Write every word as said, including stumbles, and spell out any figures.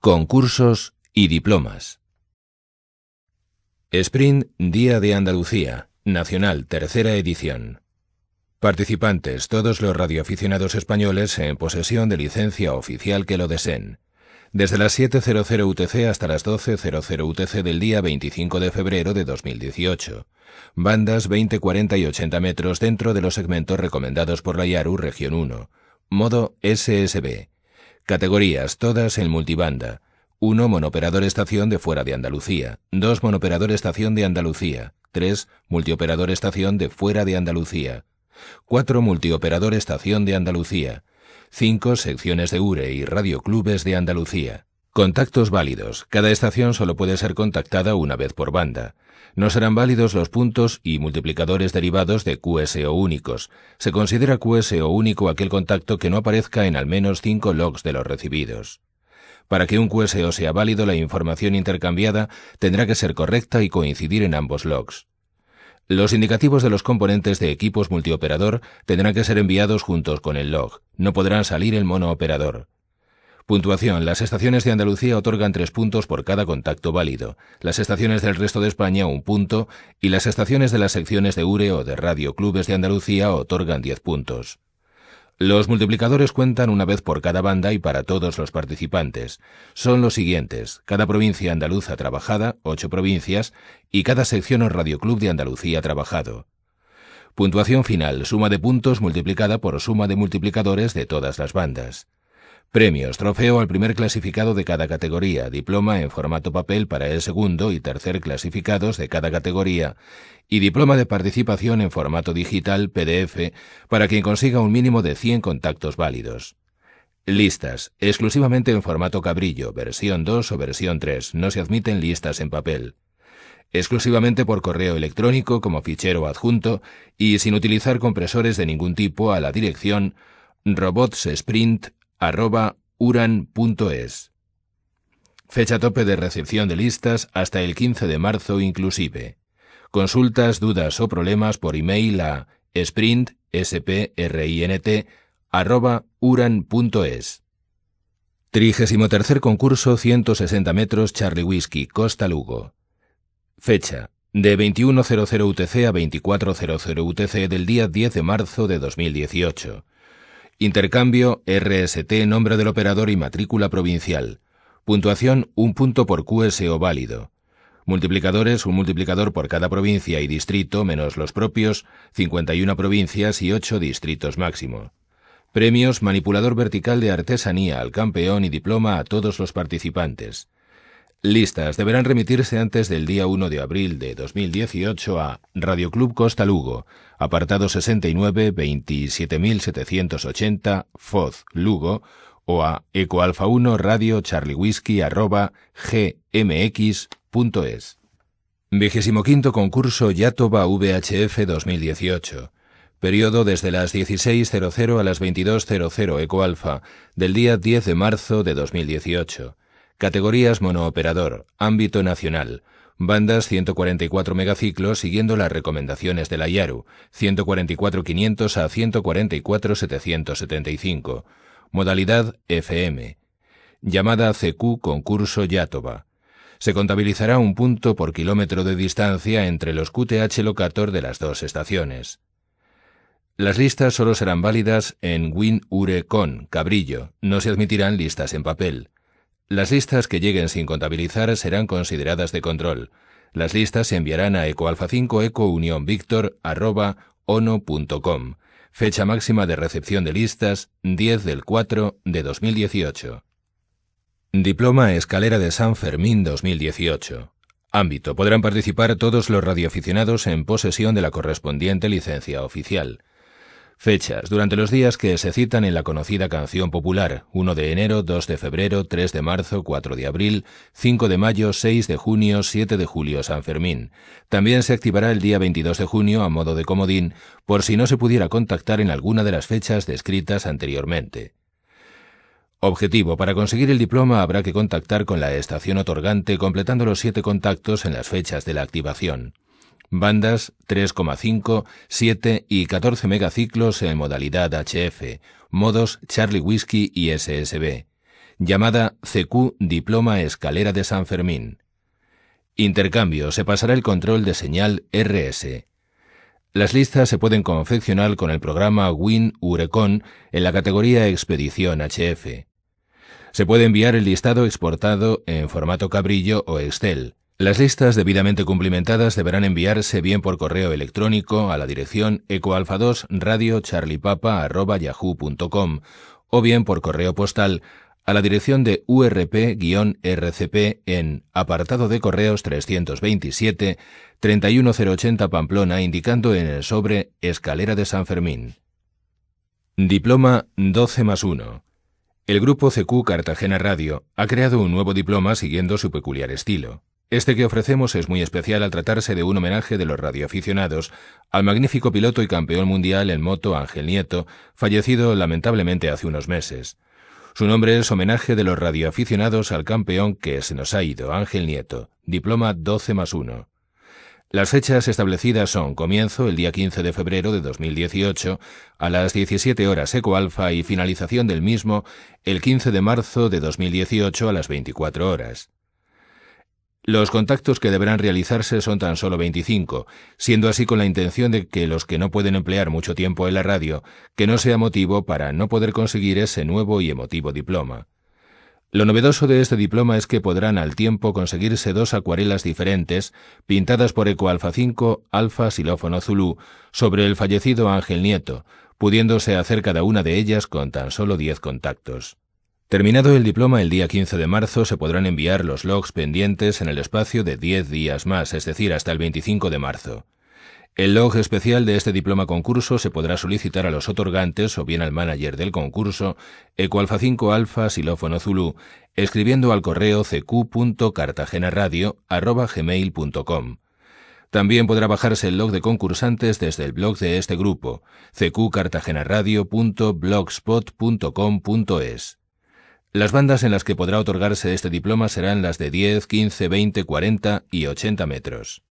Concursos y diplomas. Sprint Día de Andalucía, Nacional, tercera edición. Participantes, todos los radioaficionados españoles en posesión de licencia oficial que lo deseen. Desde las siete U T C hasta las doce U T C del día veinticinco de febrero de dos mil dieciocho. Bandas veinte, cuarenta y ochenta metros dentro de los segmentos recomendados por la IARU Región uno. Modo S S B. Categorías todas en multibanda. uno Monooperador estación de fuera de Andalucía. dos Monooperador estación de Andalucía. tres Multioperador estación de fuera de Andalucía. cuatro Multioperador estación de Andalucía. cinco Secciones de U R E y radioclubes de Andalucía. Contactos válidos. Cada estación solo puede ser contactada una vez por banda. No serán válidos los puntos y multiplicadores derivados de Q S O únicos. Se considera Q S O único aquel contacto que no aparezca en al menos cinco logs de los recibidos. Para que un Q S O sea válido, la información intercambiada tendrá que ser correcta y coincidir en ambos logs. Los indicativos de los componentes de equipos multioperador tendrán que ser enviados juntos con el log. No podrán salir el monooperador. Puntuación. Las estaciones de Andalucía otorgan tres puntos por cada contacto válido, las estaciones del resto de España un punto y las estaciones de las secciones de U R E o de radioclubes de Andalucía otorgan diez puntos. Los multiplicadores cuentan una vez por cada banda y para todos los participantes. Son los siguientes: cada provincia andaluza trabajada, ocho provincias, y cada sección o radioclub de Andalucía trabajado. Puntuación final: suma de puntos multiplicada por suma de multiplicadores de todas las bandas. Premios: trofeo al primer clasificado de cada categoría, diploma en formato papel para el segundo y tercer clasificados de cada categoría, y diploma de participación en formato digital P D F para quien consiga un mínimo de cien contactos válidos. Listas: exclusivamente en formato cabrillo, versión dos o versión tres, no se admiten listas en papel. Exclusivamente por correo electrónico como fichero adjunto y sin utilizar compresores de ningún tipo a la dirección robotsprint arroba uran punto es. Fecha tope de recepción de listas hasta el quince de marzo inclusive. Consultas, dudas o problemas por email a sprint, sprint, arroba uran punto es. Trigésimo tercer concurso ciento sesenta metros Charlie Whiskey, Costa Lugo. Fecha: de veintiuno U T C a veinticuatro U T C del día diez de marzo de dos mil dieciocho. Intercambio R S T, nombre del operador y matrícula provincial. Puntuación: un punto por Q S O válido. Multiplicadores: un multiplicador por cada provincia y distrito menos los propios, cincuenta y una provincias y ocho distritos máximo. Premios: manipulador vertical de artesanía al campeón y diploma a todos los participantes. Listas deberán remitirse antes del día uno de abril de dos mil dieciocho a Radioclub Costa Lugo, apartado sesenta y nueve, veintisiete mil setecientos ochenta, Foz, Lugo, o a ecoalfa uno radio charlie whisky arroba gmx punto es. Vigésimo quinto concurso Yatoba V H F dos mil dieciocho. Periodo desde las dieciséis a las veintidós ecoalfa del día diez de marzo de dos mil dieciocho. Categorías monooperador, ámbito nacional, bandas ciento cuarenta y cuatro megaciclos siguiendo las recomendaciones de la IARU, ciento cuarenta y cuatro quinientos a ciento cuarenta y cuatro setecientos setenta y cinco, modalidad F M. Llamada C Q concurso Yatoba. Se contabilizará un punto por kilómetro de distancia entre los Q T H locator de las dos estaciones. Las listas solo serán válidas en WinURE-Con, cabrillo, no se admitirán listas en papel. Las listas que lleguen sin contabilizar serán consideradas de control. Las listas se enviarán a ecoalfa cinco eco unión victor arroba ono punto com. Fecha máxima de recepción de listas diez del cuatro de dos mil dieciocho. Diploma Escalera de San Fermín dos mil dieciocho. Ámbito: podrán participar todos los radioaficionados en posesión de la correspondiente licencia oficial. Fechas: durante los días que se citan en la conocida canción popular, uno de enero, dos de febrero, tres de marzo, cuatro de abril, cinco de mayo, seis de junio, siete de julio, San Fermín. También se activará el día veintidós de junio a modo de comodín, por si no se pudiera contactar en alguna de las fechas descritas anteriormente. Objetivo: para conseguir el diploma habrá que contactar con la estación otorgante completando los siete contactos en las fechas de la activación. Bandas tres coma cinco, siete y catorce megaciclos en modalidad H F, modos Charlie Whiskey y S S B. llamada C Q Diploma Escalera de San Fermín. Intercambio: se pasará el control de señal R S. Las listas se pueden confeccionar con el programa WinUrecon en la categoría Expedición H F. Se puede enviar el listado exportado en formato cabrillo o Excel. Las listas debidamente cumplimentadas deberán enviarse bien por correo electrónico a la dirección ecoalfa dos radio charlie papa arroba yahoo punto com o bien por correo postal a la dirección de U R P R C P en apartado de correos trescientos veintisiete, treinta y uno mil ochenta Pamplona, indicando en el sobre Escalera de San Fermín. Diploma doce más uno. El grupo C Q Cartagena Radio ha creado un nuevo diploma siguiendo su peculiar estilo. Este que ofrecemos es muy especial al tratarse de un homenaje de los radioaficionados al magnífico piloto y campeón mundial en moto Ángel Nieto, fallecido lamentablemente hace unos meses. Su nombre es homenaje de los radioaficionados al campeón que se nos ha ido, Ángel Nieto. Diploma doce más uno. Las fechas establecidas son comienzo el día quince de febrero de dos mil dieciocho a las diecisiete horas Ecoalfa y finalización del mismo el quince de marzo de dos mil dieciocho a las veinticuatro horas. Los contactos que deberán realizarse son tan solo veinticinco, siendo así con la intención de que los que no pueden emplear mucho tiempo en la radio, que no sea motivo para no poder conseguir ese nuevo y emotivo diploma. Lo novedoso de este diploma es que podrán al tiempo conseguirse dos acuarelas diferentes, pintadas por Ecoalfa cinco, Alfa Xilófono Zulú, sobre el fallecido Ángel Nieto, pudiéndose hacer cada una de ellas con tan solo diez contactos. Terminado el diploma el día quince de marzo, se podrán enviar los logs pendientes en el espacio de diez días más, es decir, hasta el veinticinco de marzo. El log especial de este diploma concurso se podrá solicitar a los otorgantes o bien al manager del concurso, Ecoalfa cinco Alfa Xilófono Zulú, escribiendo al correo c q punto cartagenaradio arroba gmail punto com. También podrá bajarse el log de concursantes desde el blog de este grupo, c q cartagenaradio punto blogspot punto com punto es. Las bandas en las que podrá otorgarse este diploma serán las de diez, quince, veinte, cuarenta y ochenta metros.